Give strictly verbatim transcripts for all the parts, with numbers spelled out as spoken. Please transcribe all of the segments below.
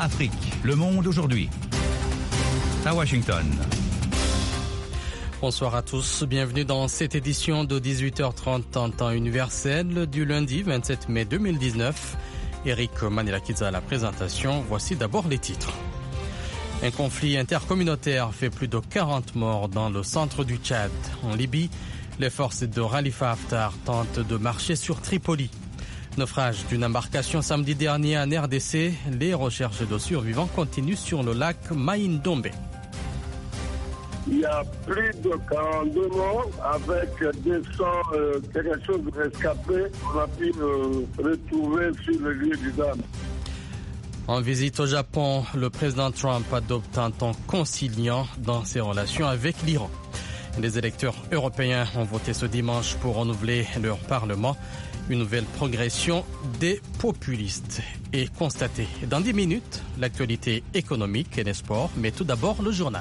Afrique, le monde aujourd'hui. À Washington. Bonsoir à tous, bienvenue dans cette édition de dix-huit heures trente en temps universel du lundi vingt-sept mai deux mille dix-neuf. Eric Manilakidza à la présentation, voici d'abord les titres. Un conflit intercommunautaire fait plus de quarante morts dans le centre du Tchad. En Libye, les forces de Khalifa Haftar tentent de marcher sur Tripoli. Naufrage d'une embarcation samedi dernier en R D C, les recherches de survivants continuent sur le lac Maïndombe. Il y a plus de quarante-deux morts avec deux cents euh, quelque chose de rescapés. On a pu euh, retrouver sur le lieu du drame. En visite au Japon, le président Trump adopte un ton conciliant dans ses relations avec l'Iran. Les électeurs européens ont voté ce dimanche pour renouveler leur parlement. Une nouvelle progression des populistes est constatée. Dans dix minutes, l'actualité économique et les sports, mais tout d'abord le journal.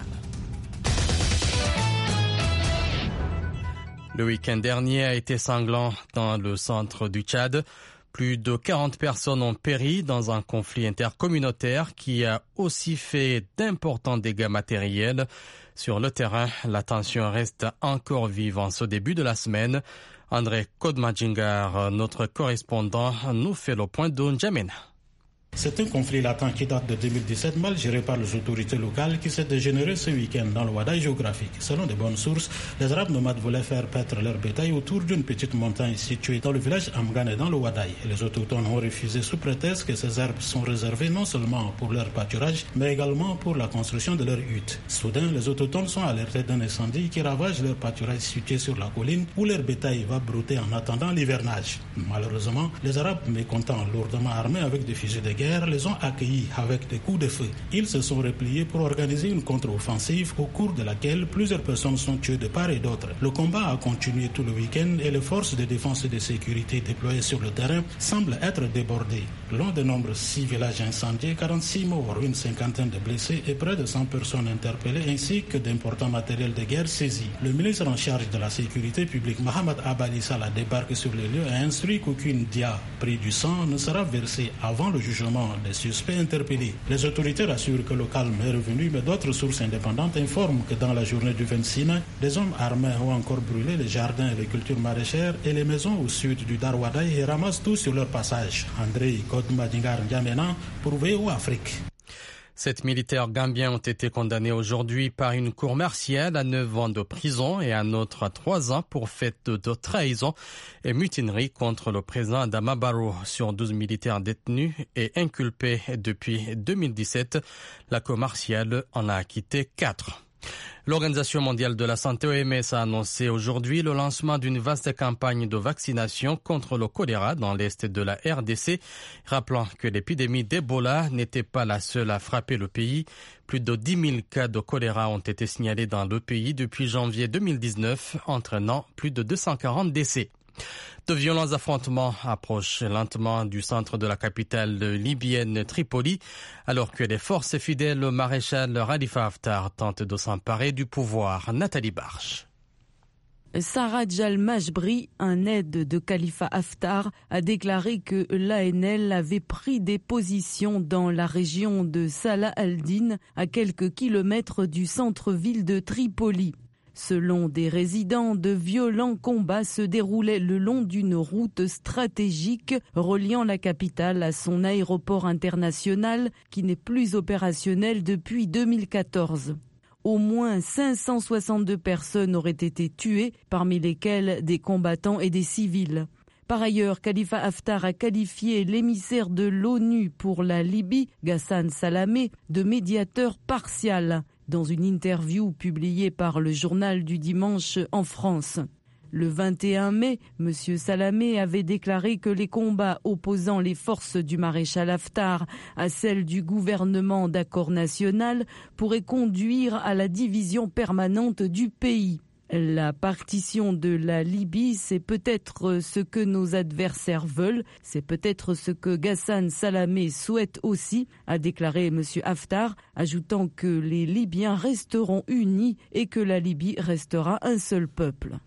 Le week-end dernier a été sanglant dans le centre du Tchad. Plus de quarante personnes ont péri dans un conflit intercommunautaire qui a aussi fait d'importants dégâts matériels. Sur le terrain, la tension reste encore vive en ce début de la semaine. André Kodmadjingar, notre correspondant, nous fait le point de N'Djamena. C'est un conflit latent qui date de deux mille dix-sept, mal géré par les autorités locales, qui s'est dégénéré ce week-end dans le Wadaï géographique. Selon de bonnes sources, les Arabes nomades voulaient faire paître leur bétail autour d'une petite montagne située dans le village Amgane dans le Wadaï. Les autochtones ont refusé sous prétexte que ces herbes sont réservées non seulement pour leur pâturage, mais également pour la construction de leurs huttes. Soudain, les autochtones sont alertés d'un incendie qui ravage leur pâturage situé sur la colline où leur bétail va brouter en attendant l'hivernage. Malheureusement, les Arabes, mécontents, lourdement armés avec des fusils de guerre, les ont accueillis avec des coups de feu. Ils se sont repliés pour organiser une contre-offensive au cours de laquelle plusieurs personnes sont tuées de part et d'autre. Le combat a continué tout le week-end et les forces de défense et de sécurité déployées sur le terrain semblent être débordées. L'un des nombreux six villages incendiés, quarante-six morts, une cinquantaine de blessés et près de cent personnes interpellées ainsi que d'importants matériels de guerre saisis. Le ministre en charge de la sécurité publique, Mohamed Abali Salah, débarque sur les lieux et a instruit qu'aucune dia pris du sang ne sera versée avant le jugement des suspects interpellés. Les autorités rassurent que le calme est revenu, mais d'autres sources indépendantes informent que dans la journée du vingt-six mai, des hommes armés ont encore brûlé les jardins et les cultures maraîchères et les maisons au sud du Darwadaï et ramassent tout sur leur passage. André Kodmadingar N'Djamena pour V O Afrique. Sept militaires gambiens ont été condamnés aujourd'hui par une cour martiale à neuf ans de prison et un autre à trois ans pour fait de trahison et mutinerie contre le président Adama Barrow. Sur douze militaires détenus et inculpés depuis deux mille dix-sept, la cour martiale en a acquitté quatre. L'Organisation mondiale de la santé O M S a annoncé aujourd'hui le lancement d'une vaste campagne de vaccination contre le choléra dans l'est de la R D C, rappelant que l'épidémie d'Ebola n'était pas la seule à frapper le pays. Plus de dix mille cas de choléra ont été signalés dans le pays depuis janvier deux mille dix-neuf, entraînant plus de deux cent quarante décès. De violents affrontements approchent lentement du centre de la capitale libyenne Tripoli, alors que les forces fidèles au maréchal Khalifa Haftar tentent de s'emparer du pouvoir. Nathalie Barche. Sarraj al-Majbri, un aide de Khalifa Haftar, a déclaré que l'A N L avait pris des positions dans la région de Salah al-Din, à quelques kilomètres du centre-ville de Tripoli. Selon des résidents, de violents combats se déroulaient le long d'une route stratégique reliant la capitale à son aéroport international qui n'est plus opérationnel depuis deux mille quatorze. Au moins cinq cent soixante-deux personnes auraient été tuées, parmi lesquelles des combattants et des civils. Par ailleurs, Khalifa Haftar a qualifié l'émissaire de l'ONU pour la Libye, Ghassan Salamé, de médiateur partial, dans une interview publiée par le journal du dimanche en France. Le vingt et un mai, M. Salamé avait déclaré que les combats opposant les forces du maréchal Haftar à celles du gouvernement d'accord national pourraient conduire à la division permanente du pays. La partition de la Libye, c'est peut-être ce que nos adversaires veulent, c'est peut-être ce que Ghassan Salamé souhaite aussi, a déclaré M. Haftar, ajoutant que les Libyens resteront unis et que la Libye restera un seul peuple.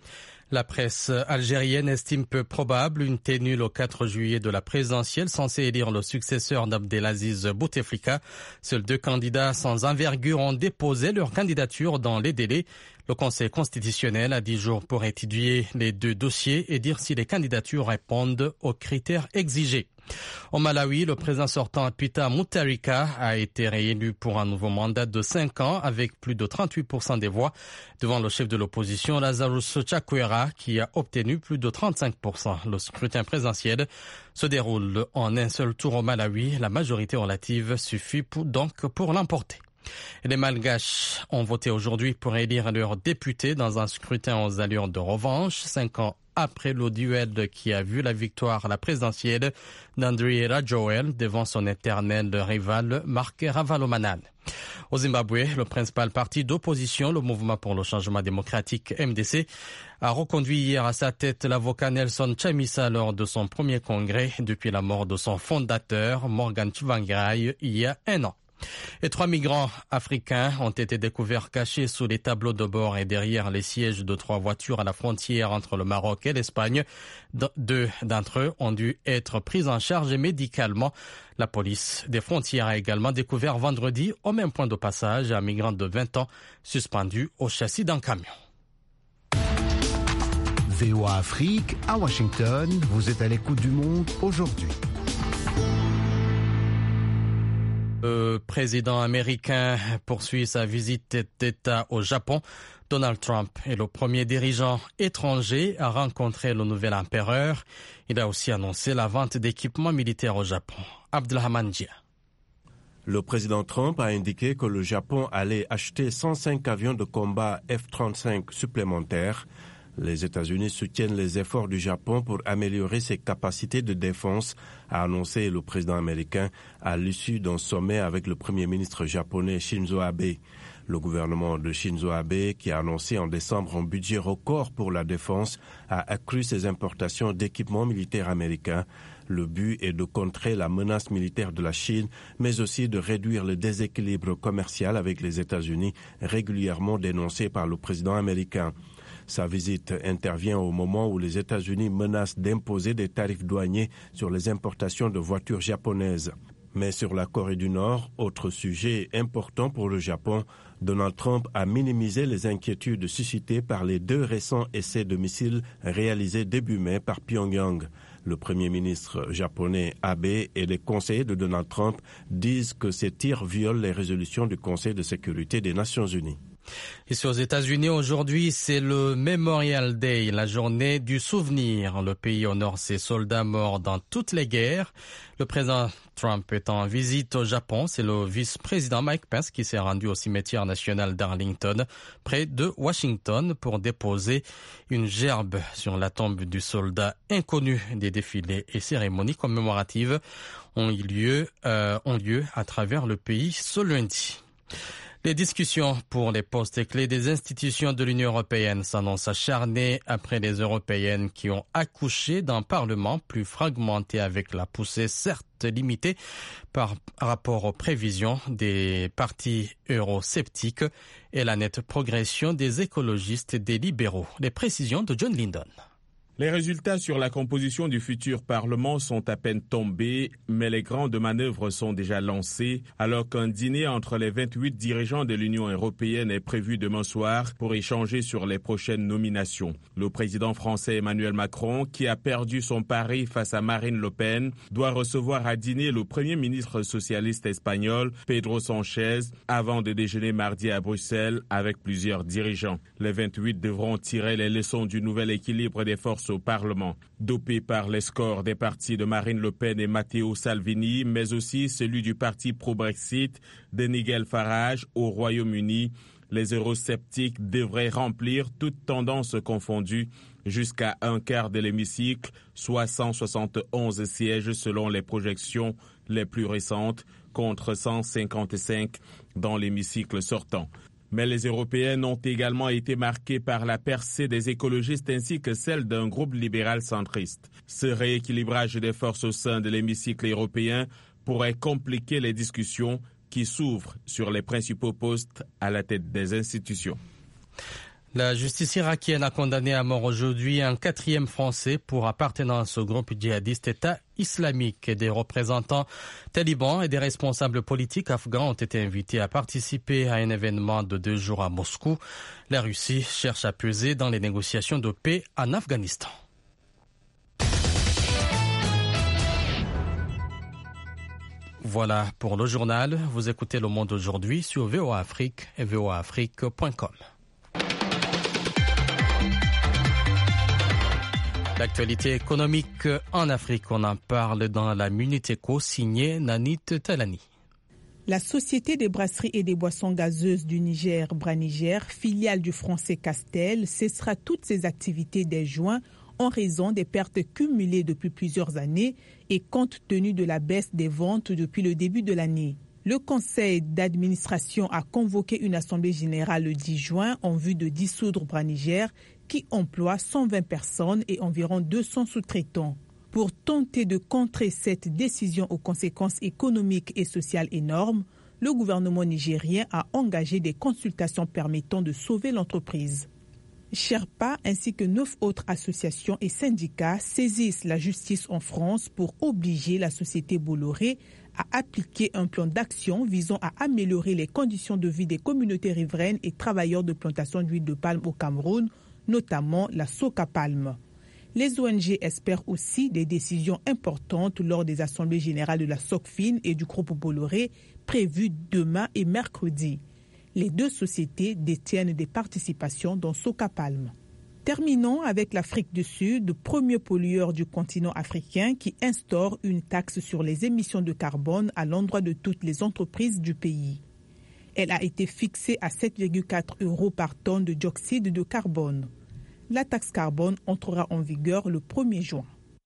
La presse algérienne estime peu probable une tenue le quatre juillet de la présidentielle censée élire le successeur d'Abdelaziz Bouteflika. Seuls deux candidats sans envergure ont déposé leur candidature dans les délais. Le Conseil constitutionnel a dix jours pour étudier les deux dossiers et dire si les candidatures répondent aux critères exigés. Au Malawi, le président sortant Peter Mutharika a été réélu pour un nouveau mandat de cinq ans avec plus de trente-huit pour cent des voix devant le chef de l'opposition Lazarus Chakwera qui a obtenu plus de trente-cinq pour cent. Le scrutin présidentiel se déroule en un seul tour au Malawi. La majorité relative suffit pour, donc pour l'emporter. Les Malgaches ont voté aujourd'hui pour élire leurs députés dans un scrutin aux allures de revanche, cinq ans après le duel qui a vu la victoire à la présidentielle d'Andry Rajoelina devant son éternel rival Marc Ravalomanana. Au Zimbabwe, le principal parti d'opposition, le Mouvement pour le changement démocratique M D C, a reconduit hier à sa tête l'avocat Nelson Chamisa lors de son premier congrès depuis la mort de son fondateur, Morgan Tsvangirai, il y a un an. Et trois migrants africains ont été découverts cachés sous les tableaux de bord et derrière les sièges de trois voitures à la frontière entre le Maroc et l'Espagne. Deux d'entre eux ont dû être pris en charge médicalement. La police des frontières a également découvert vendredi, au même point de passage, un migrant de vingt ans suspendu au châssis d'un camion. V O A Afrique, à Washington, vous êtes à l'écoute du monde aujourd'hui. Le président américain poursuit sa visite d'État au Japon. Donald Trump est le premier dirigeant étranger à rencontrer le nouvel empereur. Il a aussi annoncé la vente d'équipements militaires au Japon. Abdelrahman Dia. Le président Trump a indiqué que le Japon allait acheter cent cinq avions de combat F trente-cinq supplémentaires. Les États-Unis soutiennent les efforts du Japon pour améliorer ses capacités de défense, a annoncé le président américain à l'issue d'un sommet avec le premier ministre japonais Shinzo Abe. Le gouvernement de Shinzo Abe, qui a annoncé en décembre un budget record pour la défense, a accru ses importations d'équipements militaires américains. Le but est de contrer la menace militaire de la Chine, mais aussi de réduire le déséquilibre commercial avec les États-Unis, régulièrement dénoncé par le président américain. Sa visite intervient au moment où les États-Unis menacent d'imposer des tarifs douaniers sur les importations de voitures japonaises. Mais sur la Corée du Nord, autre sujet important pour le Japon, Donald Trump a minimisé les inquiétudes suscitées par les deux récents essais de missiles réalisés début mai par Pyongyang. Le premier ministre japonais Abe et les conseillers de Donald Trump disent que ces tirs violent les résolutions du Conseil de sécurité des Nations Unies. Ici aux États-Unis, aujourd'hui, c'est le Memorial Day, la journée du souvenir. Le pays honore ses soldats morts dans toutes les guerres. Le président Trump est en visite au Japon. C'est le vice-président Mike Pence qui s'est rendu au cimetière national d'Arlington, près de Washington, pour déposer une gerbe sur la tombe du soldat inconnu. Des défilés et cérémonies commémoratives ont eu lieu, euh, ont lieu à travers le pays ce lundi. Les discussions pour les postes clés des institutions de l'Union européenne s'annoncent acharnées après les européennes qui ont accouché d'un Parlement plus fragmenté avec la poussée certes limitée par rapport aux prévisions des partis eurosceptiques et la nette progression des écologistes et des libéraux. Les précisions de John Lindon. Les résultats sur la composition du futur Parlement sont à peine tombés, mais les grandes manœuvres sont déjà lancées, alors qu'un dîner entre les vingt-huit dirigeants de l'Union européenne est prévu demain soir pour échanger sur les prochaines nominations. Le président français Emmanuel Macron, qui a perdu son pari face à Marine Le Pen, doit recevoir à dîner le premier ministre socialiste espagnol, Pedro Sánchez, avant de déjeuner mardi à Bruxelles avec plusieurs dirigeants. Les vingt-huit devront tirer les leçons du nouvel équilibre des forces au Parlement. Dopé par les scores des partis de Marine Le Pen et Matteo Salvini, mais aussi celui du parti pro-Brexit de Nigel Farage au Royaume-Uni, les eurosceptiques devraient remplir toutes tendances confondues jusqu'à un quart de l'hémicycle, soit cent soixante et onze sièges selon les projections les plus récentes, contre cent cinquante-cinq dans l'hémicycle sortant. Mais les européennes ont également été marquées par la percée des écologistes ainsi que celle d'un groupe libéral centriste. Ce rééquilibrage des forces au sein de l'hémicycle européen pourrait compliquer les discussions qui s'ouvrent sur les principaux postes à la tête des institutions. La justice irakienne a condamné à mort aujourd'hui un quatrième Français pour appartenance au groupe djihadiste État islamique. Des représentants talibans et des responsables politiques afghans ont été invités à participer à un événement de deux jours à Moscou. La Russie cherche à peser dans les négociations de paix en Afghanistan. Voilà pour le journal. Vous écoutez Le Monde aujourd'hui sur V O A Afrique et v o a afrique point com. L'actualité économique en Afrique, on en parle dans la Minute Éco signée Nanit Talani. La Société des brasseries et des boissons gazeuses du Niger, Braniger, filiale du français Castel, cessera toutes ses activités dès juin en raison des pertes cumulées depuis plusieurs années et compte tenu de la baisse des ventes depuis le début de l'année. Le conseil d'administration a convoqué une assemblée générale le dix juin en vue de dissoudre Braniger, qui emploie cent vingt personnes et environ deux cents sous-traitants. Pour tenter de contrer cette décision aux conséquences économiques et sociales énormes, le gouvernement nigérien a engagé des consultations permettant de sauver l'entreprise. Sherpa ainsi que neuf autres associations et syndicats saisissent la justice en France pour obliger la société Bolloré à appliquer un plan d'action visant à améliorer les conditions de vie des communautés riveraines et travailleurs de plantation d'huile de palme au Cameroun, notamment la Soca Palme. Les O N G espèrent aussi des décisions importantes lors des assemblées générales de la SOCFIN et du groupe Bolloré prévues demain et mercredi. Les deux sociétés détiennent des participations dans Soca Palme. Terminons avec l'Afrique du Sud, premier pollueur du continent africain qui instaure une taxe sur les émissions de carbone à l'endroit de toutes les entreprises du pays. Elle a été fixée à sept virgule quatre euros par tonne de dioxyde de carbone. La taxe carbone entrera en vigueur le premier juin.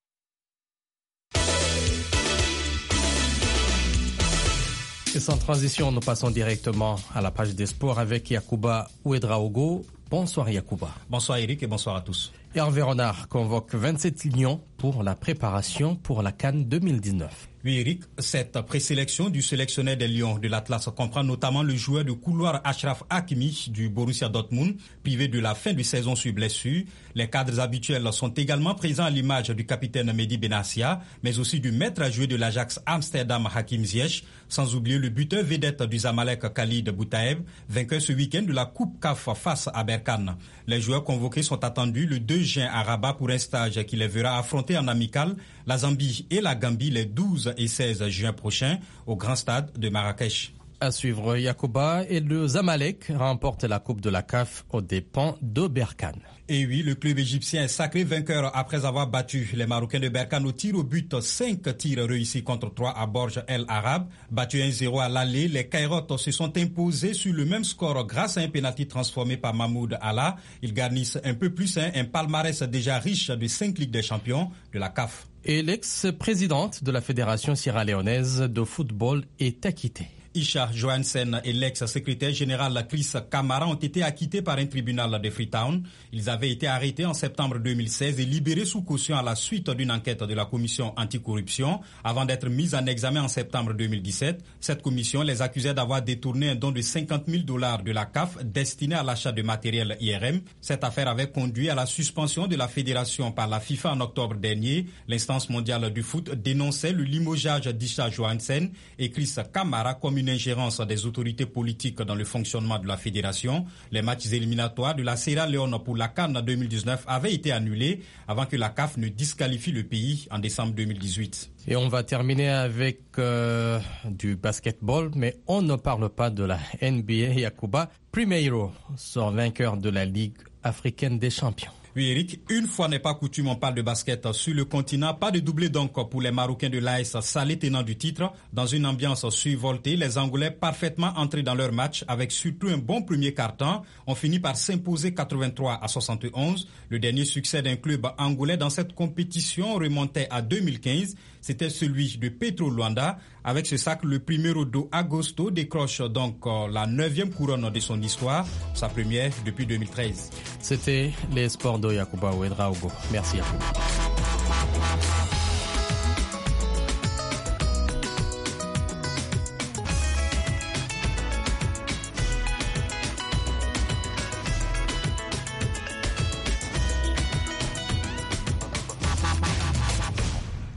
Et sans transition, nous passons directement à la page des sports avec Yacouba Ouedraogo. Bonsoir Yacouba. Bonsoir Eric et bonsoir à tous. Hervé Renard convoque vingt-sept lions pour la préparation pour la CAN deux mille dix-neuf. Oui Eric, cette présélection du sélectionneur des Lions de l'Atlas comprend notamment le joueur de couloir Achraf Hakimi du Borussia Dortmund, privé de la fin de saison sur blessure. Les cadres habituels sont également présents à l'image du capitaine Mehdi Benassia, mais aussi du maître à jouer de l'Ajax Amsterdam Hakim Ziyech, sans oublier le buteur vedette du Zamalek Khalid Boutaeb, vainqueur ce week-end de la Coupe C A F face à Berkane. Les joueurs convoqués sont attendus le deux juin à Rabat pour un stage qui les verra affronter en amical la Zambie et la Gambie les douze et seize juin prochains au Grand Stade de Marrakech. À suivre Yacouba et le Zamalek remporte la Coupe de la C A F aux dépens de Berkane. Et oui, le club égyptien est sacré vainqueur après avoir battu les Marocains de Berkane au tir au but. cinq tirs réussis contre trois à Borj El Arab. Battu un zéro à l'aller, les Kairotes se sont imposés sur le même score grâce à un pénalty transformé par Mahmoud Allah. Ils garnissent un peu plus hein, un palmarès déjà riche de cinq Ligues des Champions de la C A F. Et l'ex-présidente de la Fédération sierra-léonaise de football est acquittée. Isha Johansen et l'ex-secrétaire général Chris Kamara ont été acquittés par un tribunal de Freetown. Ils avaient été arrêtés en septembre deux mille seize et libérés sous caution à la suite d'une enquête de la commission anticorruption avant d'être mis en examen en septembre deux mille dix-sept. Cette commission les accusait d'avoir détourné un don de cinquante mille dollars de la C A F destiné à l'achat de matériel I R M. Cette affaire avait conduit à la suspension de la fédération par la FIFA en octobre dernier. L'instance mondiale du foot dénonçait le limogeage d'Isha Johansen et Chris Kamara comme une une ingérence des autorités politiques dans le fonctionnement de la fédération. Les matchs éliminatoires de la Sierra Leone pour la CAN deux mille dix-neuf avaient été annulés avant que la C A F ne disqualifie le pays en décembre deux mille dix-huit. Et on va terminer avec euh, du basketball, mais on ne parle pas de la N B A. Yacouba Primeiro sort vainqueur de la Ligue africaine des champions. Oui Eric, une fois n'est pas coutume, on parle de basket sur le continent. Pas de doublé donc pour les Marocains de l'A S Salé, tenant du titre. Dans une ambiance survoltée, les Angolais parfaitement entrés dans leur match avec surtout un bon premier quart-temps ont fini par s'imposer quatre-vingt-trois à soixante et onze. Le dernier succès d'un club angolais dans cette compétition remontait à deux mille quinze. C'était celui de Petro Luanda. Avec ce sac, le Primeiro do Agosto décroche donc la neuvième couronne de son histoire, sa première depuis deux mille treize. C'était les sports de Yacouba Ouedraogo. Merci Yacouba.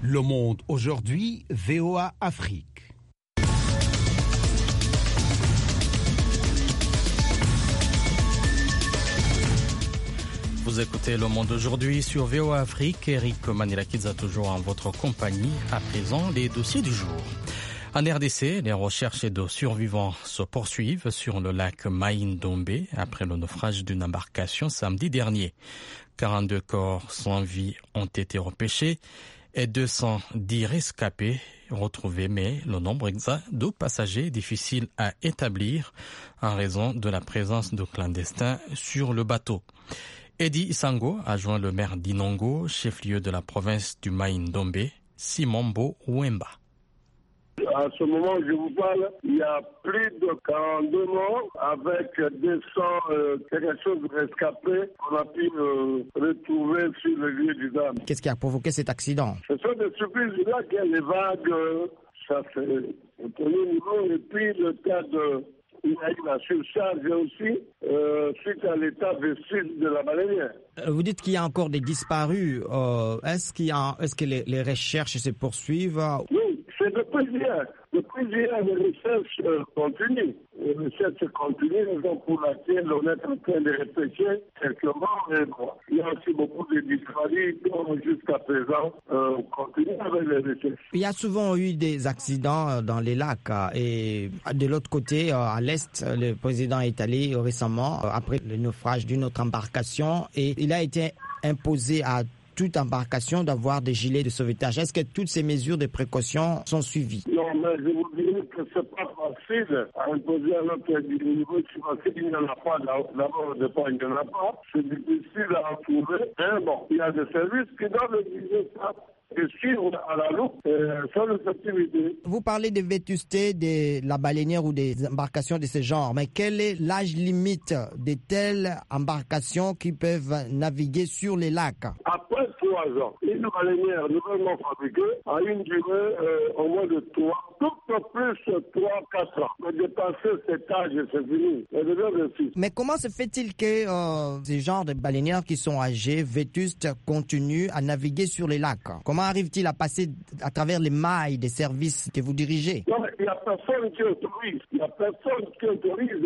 Le Monde aujourd'hui, V O A Afrique. Vous écoutez Le Monde aujourd'hui sur V O A Afrique. Eric Manilakidza toujours en votre compagnie. À présent, les dossiers du jour. En R D C, les recherches de survivants se poursuivent sur le lac Mai-Ndombe après le naufrage d'une embarcation samedi dernier. quarante-deux corps sans vie ont été repêchés et deux cent dix rescapés retrouvés, mais le nombre exact de passagers est difficile à établir en raison de la présence de clandestins sur le bateau. Eddie Isango a joint le maire d'Inongo, chef-lieu de la province du Mai-Ndombe, Simombo Wemba. À ce moment où je vous parle, il y a plus de quarante-deux morts avec deux cents euh, quelque chose de rescapés qu'on a pu euh, retrouver sur le lieu du drame. Qu'est-ce qui a provoqué cet accident? Ce sont des surprises là qu'il y a les vagues, euh, ça c'est au premier niveau, et puis le cas de... Il y a eu la surcharge aussi euh, suite à l'état vestige de la baleinière. Vous dites qu'il y a encore des disparus. Euh, est-ce, qu'il y a, est-ce que les, les recherches se poursuivent? Oui, c'est depuis hier. Depuis hier, les recherches euh, continuent. Les recherches continuent, raison pour laquelle on est en train de réfléchir quelques morts. Et bon, il y a aussi beaucoup de disparus, donc jusqu'à présent, euh, on continue avec les recherches. Il y a souvent eu des accidents dans les lacs. Et de l'autre côté, à l'est, le président est allé récemment, après le naufrage d'une autre embarcation, et il a été imposé à toute embarcation d'avoir des gilets de sauvetage. Est-ce que toutes ces mesures de précaution sont suivies? Non, mais je vous dirais que c'est pas facile à imposer à notre niveau. Si il n'y en a pas, d'abord, de pas, il n'y en a pas. C'est difficile à en trouver. Mais bon, il y a des services qui doivent exiger ça. Et suivre à la loupe euh, sans effectivité. Vous parlez de vétusté de la baleinière ou des embarcations de ce genre, mais quel est l'âge limite de telles embarcations qui peuvent naviguer sur les lacs? Après trois ans, une baleinière nouvellement fabriquée a une durée euh, au moins de trois, tout au plus trois, quatre ans. Mais dépasser cet âge, c'est fini. Elle devient de six. Mais comment se fait-il que euh, ces genres de baleinières qui sont âgées, vétustes, continuent à naviguer sur les lacs? Comment arrive-t-il à passer à travers les mailles des services que vous dirigez? Non, mais il n'y a personne qui autorise. Il n'y a personne qui autorise.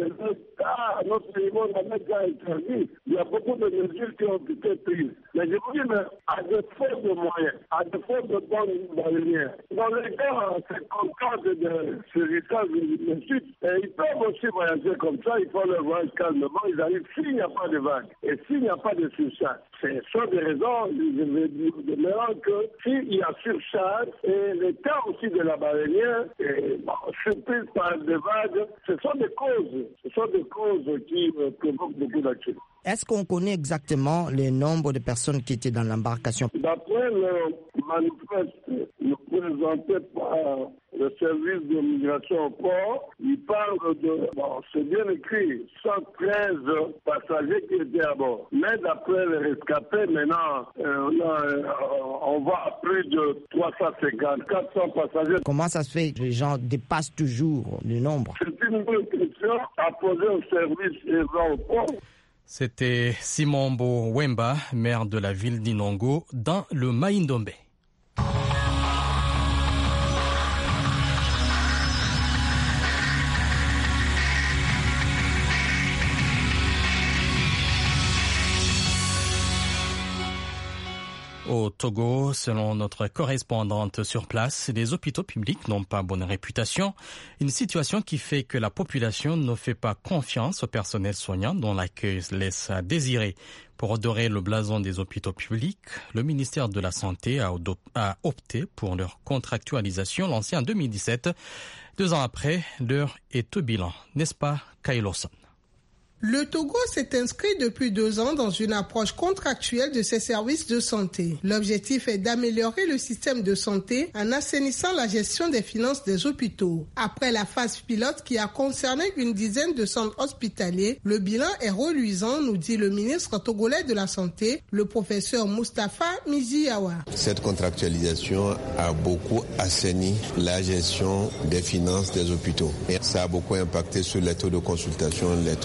À notre niveau, on a même déjà interdit. Il y a beaucoup de mesures qui ont été prises. Mais je vous dis, mais à défaut de moyens, à défaut de bonnes baleinières, dans les cas, c'est concorde de servitage de suite. Et ils peuvent aussi voyager comme ça. Il faut le voyager calmement. Ils arrivent s'il n'y a pas de vague. Et s'il n'y a pas de surcharge. C'est sur des raisons, je vais dire, de mélange que s'il y a surcharge et le cas aussi de la baleinière, et, bon, surprise par des vagues, ce sont des causes. Ce sont des causes qui euh, provoquent beaucoup d'accidents. Est-ce qu'on connaît exactement le nombre de personnes qui étaient dans l'embarcation? D'après le manifeste nous présenté par le service de migration au port, il parle de, bon, c'est bien écrit, cent treize passagers qui étaient à bord. Mais d'après les rescapés, maintenant, euh, on, a, euh, on va à plus de trois cent cinquante, quatre cents passagers. Comment ça se fait que les gens dépassent toujours le nombre? C'est une bonne question à poser au service et au port. C'était Simombo Wemba, maire de la ville d'Inongo, dans le Mai-Ndombe. Au Togo, selon notre correspondante sur place, les hôpitaux publics n'ont pas bonne réputation. Une situation qui fait que la population ne fait pas confiance au personnel soignant dont l'accueil laisse à désirer. Pour redorer le blason des hôpitaux publics, le ministère de la Santé a opté pour leur contractualisation lancée en deux mille dix-sept. Deux ans après, l'heure est au bilan. N'est-ce pas, Kailoson? Le Togo s'est inscrit depuis deux ans dans une approche contractuelle de ses services de santé. L'objectif est d'améliorer le système de santé en assainissant la gestion des finances des hôpitaux. Après la phase pilote qui a concerné une dizaine de centres hospitaliers, le bilan est reluisant, nous dit le ministre togolais de la Santé, le professeur Moustapha Miziawa. Cette contractualisation a beaucoup assaini la gestion des finances des hôpitaux. Et ça a beaucoup impacté sur les taux de consultation, les taux de fréquence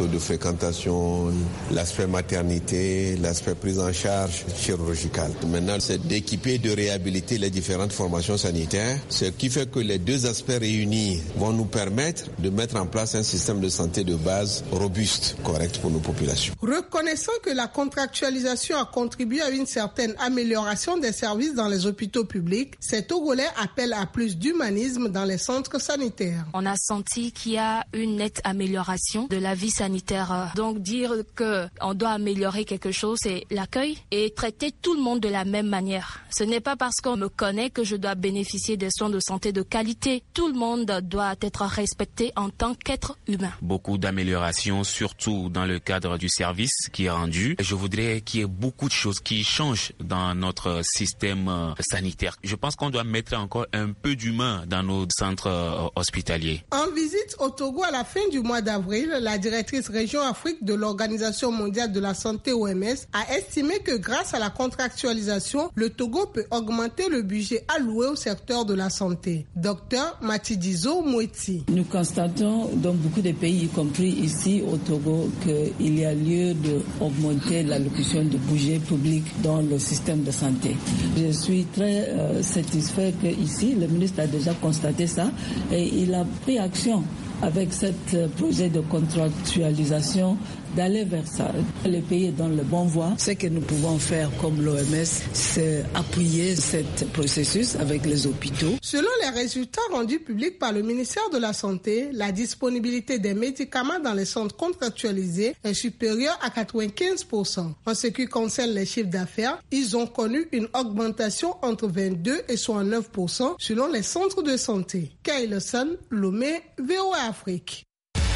fréquentation, l'aspect maternité, l'aspect prise en charge chirurgicale. Maintenant, c'est d'équiper, de réhabiliter les différentes formations sanitaires, ce qui fait que les deux aspects réunis vont nous permettre de mettre en place un système de santé de base robuste, correct pour nos populations. Reconnaissant que la contractualisation a contribué à une certaine amélioration des services dans les hôpitaux publics, ces Togolais appellent à plus d'humanisme dans les centres sanitaires. On a senti qu'il y a une nette amélioration de la vie sanitaire. Donc dire qu'on doit améliorer quelque chose, c'est l'accueil et traiter tout le monde de la même manière. Ce n'est pas parce qu'on me connaît que je dois bénéficier des soins de santé de qualité. Tout le monde doit être respecté en tant qu'être humain. Beaucoup d'améliorations, surtout dans le cadre du service qui est rendu. Je voudrais qu'il y ait beaucoup de choses qui changent dans notre système sanitaire. Je pense qu'on doit mettre encore un peu d'humain dans nos centres hospitaliers. En visite au Togo à la fin du mois d'avril, la directrice région Afrique de l'Organisation mondiale de la santé O M S a estimé que grâce à la contractualisation, le Togo peut augmenter le budget alloué au secteur de la santé. Docteur Matidizo Moueti. Nous constatons dans beaucoup de pays, y compris ici au Togo, qu'il y a lieu d'augmenter l'allocation de budget public dans le système de santé. Je suis très euh, satisfait qu'ici, le ministre a déjà constaté ça et il a pris action avec ce projet de contractualisation d'aller vers ça. Le pays est dans le bon voie. Ce que nous pouvons faire comme l'O M S, c'est appuyer ce processus avec les hôpitaux. Selon les résultats rendus publics par le ministère de la Santé, la disponibilité des médicaments dans les centres contractualisés est supérieure à quatre-vingt-quinze pour cent. En ce qui concerne les chiffres d'affaires, ils ont connu une augmentation entre vingt-deux et soixante-neuf pour cent selon les centres de santé. Kailosan, Lomé, V O A Afrique.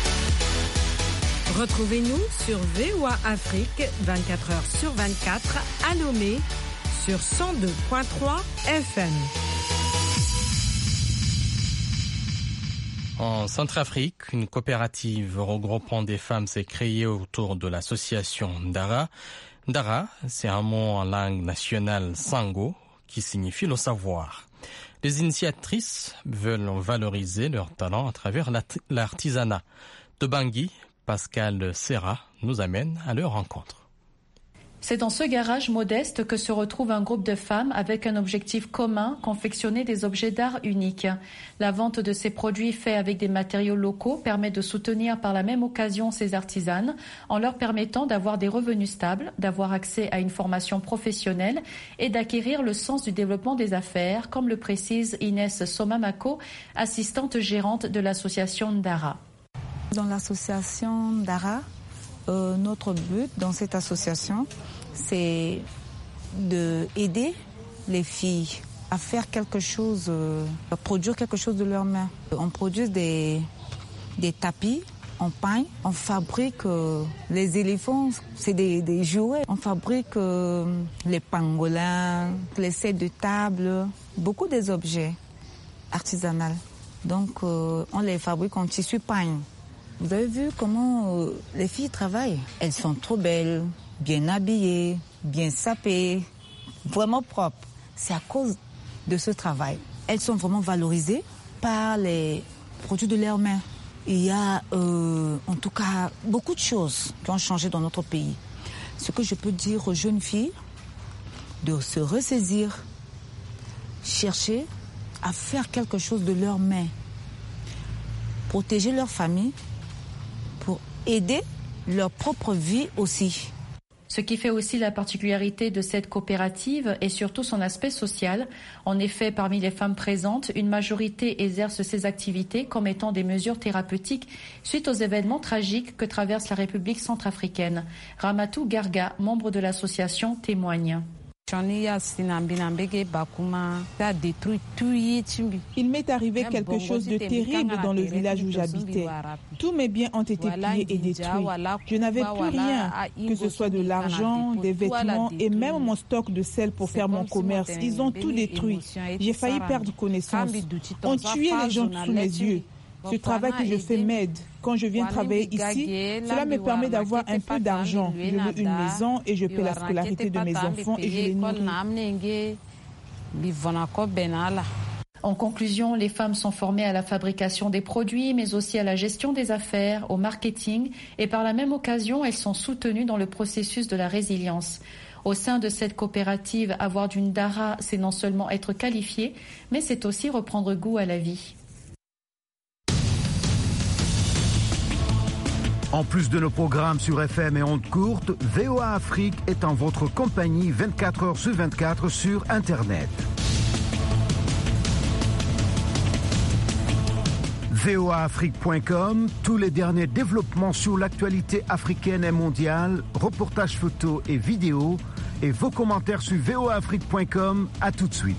Retrouvez-nous sur V O A Afrique vingt-quatre heures sur vingt-quatre à Lomé sur cent deux virgule trois F M. En Centrafrique, une coopérative regroupant des femmes s'est créée autour de l'association Dara. Dara, c'est un mot en langue nationale sango qui signifie le savoir. Les initiatrices veulent valoriser leur talent à travers l'artisanat. De Bangui, Pascal Serra nous amène à leur rencontre. C'est dans ce garage modeste que se retrouve un groupe de femmes avec un objectif commun, confectionner des objets d'art uniques. La vente de ces produits faits avec des matériaux locaux permet de soutenir par la même occasion ces artisanes en leur permettant d'avoir des revenus stables, d'avoir accès à une formation professionnelle et d'acquérir le sens du développement des affaires, comme le précise Inès Somamako, assistante gérante de l'association Dara. Dans l'association Dara, euh, notre but dans cette association, c'est d'aider les filles à faire quelque chose, euh, à produire quelque chose de leurs mains. On produit des, des tapis, on peint, on fabrique euh, les éléphants, c'est des, des jouets. On fabrique euh, les pangolins, les sets de table, beaucoup des objets artisanaux. Donc euh, on les fabrique en tissu peint. Vous avez vu comment euh, les filles travaillent? Elles sont trop belles, bien habillées, bien sapées, vraiment propres. C'est à cause de ce travail. Elles sont vraiment valorisées par les produits de leurs mains. Il y a euh, en tout cas beaucoup de choses qui ont changé dans notre pays. Ce que je peux dire aux jeunes filles, de se ressaisir, chercher à faire quelque chose de leurs mains, protéger leur famille, pour aider leur propre vie aussi. Ce qui fait aussi la particularité de cette coopérative est surtout son aspect social. En effet, parmi les femmes présentes, une majorité exerce ces activités comme étant des mesures thérapeutiques suite aux événements tragiques que traverse la République centrafricaine. Ramatou Garga, membre de l'association, témoigne. Il m'est arrivé quelque chose de terrible dans le village où j'habitais. Tous mes biens ont été pillés et détruits. Je n'avais plus rien, que ce soit de l'argent, des vêtements et même mon stock de sel pour faire mon commerce. Ils ont tout détruit. J'ai failli perdre connaissance. On tuait les gens sous mes yeux. Ce travail que je fais m'aide. Quand je viens travailler ici, cela me permet d'avoir un peu d'argent. Je loue une maison et je paie la scolarité de mes enfants et je les nourris. En conclusion, les femmes sont formées à la fabrication des produits, mais aussi à la gestion des affaires, au marketing, et par la même occasion, elles sont soutenues dans le processus de la résilience. Au sein de cette coopérative, avoir d'une Dara, c'est non seulement être qualifié, mais c'est aussi reprendre goût à la vie. En plus de nos programmes sur F M et ondes courtes, V O A Afrique est en votre compagnie vingt-quatre heures sur vingt-quatre sur Internet. V O A Afrique point com, tous les derniers développements sur l'actualité africaine et mondiale, reportages photos et vidéos, et vos commentaires sur V O A Afrique point com. À tout de suite.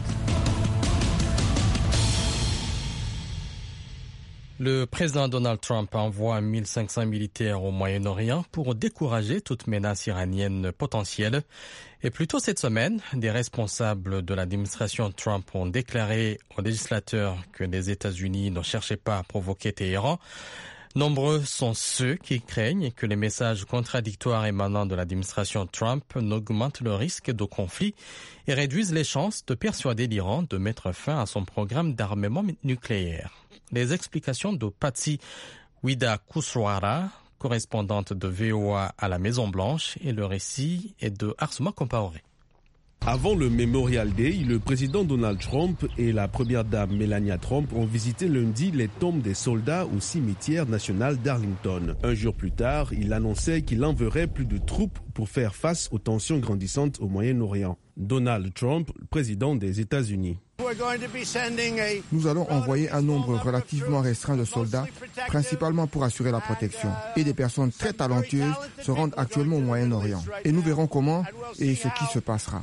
Le président Donald Trump envoie mille cinq cents militaires au Moyen-Orient pour décourager toute menace iranienne potentielle. Et plus tôt cette semaine, des responsables de l'administration Trump ont déclaré aux législateurs que les États-Unis ne cherchaient pas à provoquer Téhéran. Nombreux sont ceux qui craignent que les messages contradictoires émanant de l'administration Trump n'augmentent le risque de conflit et réduisent les chances de persuader l'Iran de mettre fin à son programme d'armement nucléaire. Les explications de Patsy Widakuswara, correspondante de V O A à la Maison-Blanche, et le récit est de Arsuma Compaoré. Avant le Memorial Day, le président Donald Trump et la première dame Melania Trump ont visité lundi les tombes des soldats au cimetière national d'Arlington. Un jour plus tard, il annonçait qu'il enverrait plus de troupes pour faire face aux tensions grandissantes au Moyen-Orient. Donald Trump, président des États-Unis. Nous allons envoyer un nombre relativement restreint de soldats, principalement pour assurer la protection. Et des personnes très talentueuses se rendent actuellement au Moyen-Orient. Et nous verrons comment et ce qui se passera.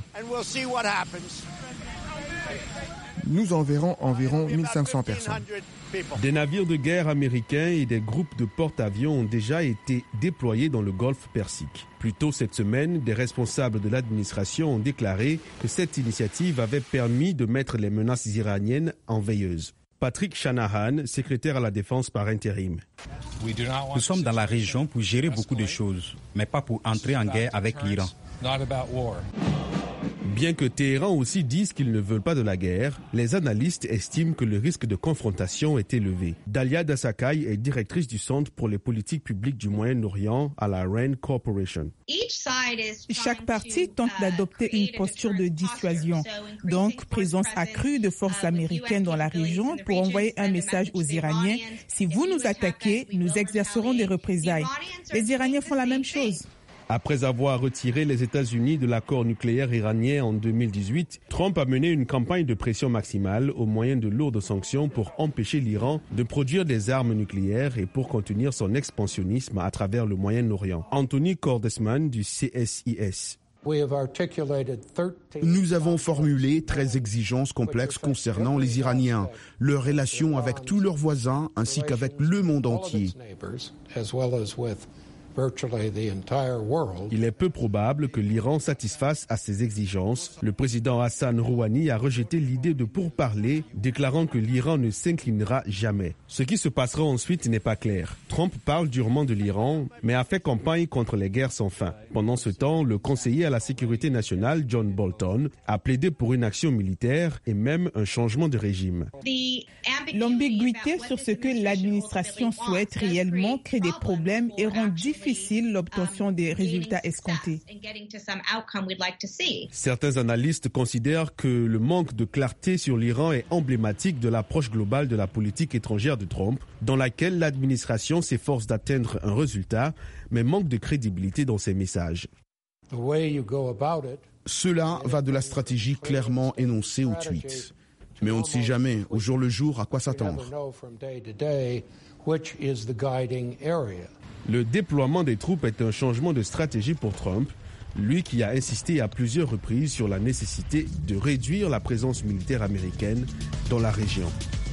Nous enverrons environ mille cinq cents personnes. Des navires de guerre américains et des groupes de porte-avions ont déjà été déployés dans le golfe Persique. Plus tôt cette semaine, des responsables de l'administration ont déclaré que cette initiative avait permis de mettre les menaces iraniennes en veilleuse. Patrick Shanahan, secrétaire à la défense par intérim. Nous sommes dans la région pour gérer beaucoup de choses, mais pas pour entrer en guerre avec l'Iran. Bien que Téhéran aussi dise qu'ils ne veulent pas de la guerre, les analystes estiment que le risque de confrontation est élevé. Dalia Dasakai est directrice du Centre pour les politiques publiques du Moyen-Orient à la Rand Corporation. Chaque partie tente d'adopter une posture de dissuasion, donc présence accrue de forces américaines dans la région pour envoyer un message aux Iraniens. Si vous nous attaquez, nous exercerons des représailles. Les Iraniens font la même chose. Après avoir retiré les États-Unis de l'accord nucléaire iranien en deux mille dix-huit, Trump a mené une campagne de pression maximale au moyen de lourdes sanctions pour empêcher l'Iran de produire des armes nucléaires et pour contenir son expansionnisme à travers le Moyen-Orient. Anthony Cordesman du C S I S. Nous avons formulé treize exigences complexes concernant les Iraniens, leurs relations avec tous leurs voisins ainsi qu'avec le monde entier. Il est peu probable que l'Iran satisfasse à ces exigences. Le président Hassan Rouhani a rejeté l'idée de pourparler, déclarant que l'Iran ne s'inclinera jamais. Ce qui se passera ensuite n'est pas clair. Trump parle durement de l'Iran, mais a fait campagne contre les guerres sans fin. Pendant ce temps, le conseiller à la sécurité nationale, John Bolton, a plaidé pour une action militaire et même un changement de régime. L'ambiguïté sur ce que l'administration souhaite réellement crée des problèmes et rend difficile l'obtention des résultats escomptés. Certains analystes considèrent que le manque de clarté sur l'Iran est emblématique de l'approche globale de la politique étrangère de Trump, dans laquelle l'administration s'efforce d'atteindre un résultat, mais manque de crédibilité dans ses messages. Cela va de la stratégie clairement énoncée au tweet. Mais on ne sait jamais, au jour le jour, à quoi s'attendre. Le déploiement des troupes est un changement de stratégie pour Trump, lui qui a insisté à plusieurs reprises sur la nécessité de réduire la présence militaire américaine dans la région.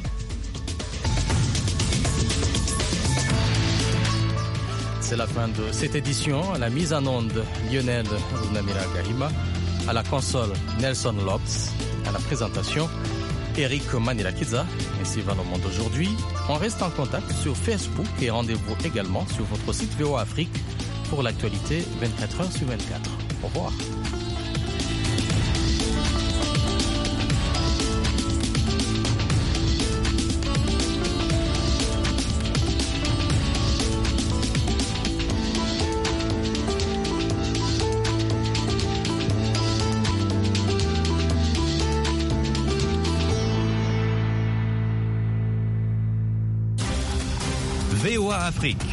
C'est la fin de cette édition. À la mise en onde, Lionel Runamira Gahima. À la console, Nelson Lopes. À la présentation, Eric Manilakiza. Ainsi va le monde aujourd'hui. On reste en contact sur Facebook et rendez-vous également sur votre site V O A Afrique pour l'actualité vingt-quatre heures sur vingt-quatre. Au revoir. VOA Afrique.